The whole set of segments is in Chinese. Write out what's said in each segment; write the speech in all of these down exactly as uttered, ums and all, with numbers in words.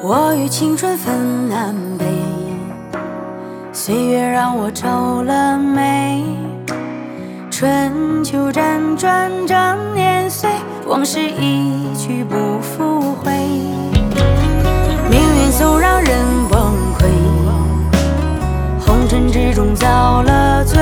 我与青春分南北，岁月让我皱了眉。春秋辗转整年岁，往事一去不复回。命运总让人崩溃，红尘之中遭了罪，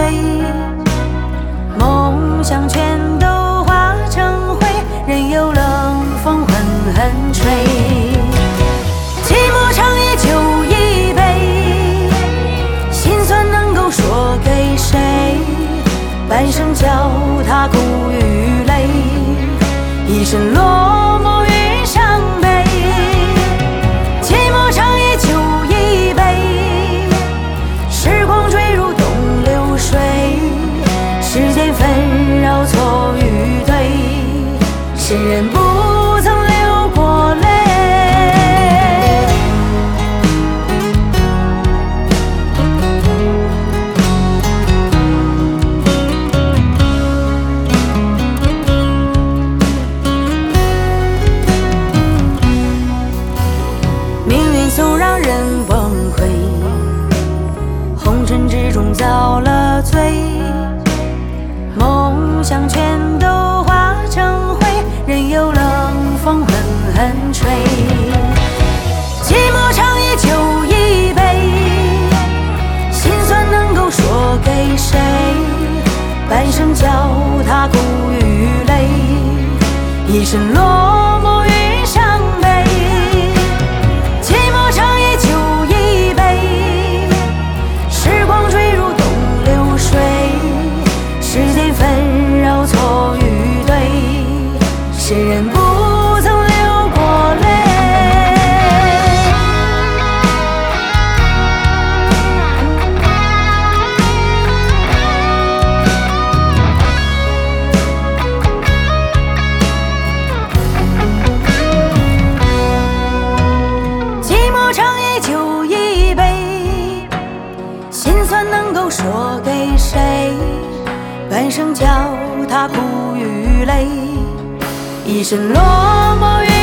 梦想全都化成灰，任由冷风狠狠吹。寂寞长夜酒一杯，心酸能够说给谁？半生脚踏苦与累，一生落寞与伤悲。寂寞长夜酒一杯，时光坠入东流水，世间纷扰错与对，世人不曾流过泪。总让人崩溃，红尘之中遭了罪，梦想全都化成灰，任由冷风狠狠吹。寂寞长夜酒一杯，心酸能够说给谁？半生脚踏苦与累，一生落寞与伤悲。世人不曾流过泪。寂寞长夜酒一杯，心酸能够说给谁？半生脚踏苦与累，一生落寞。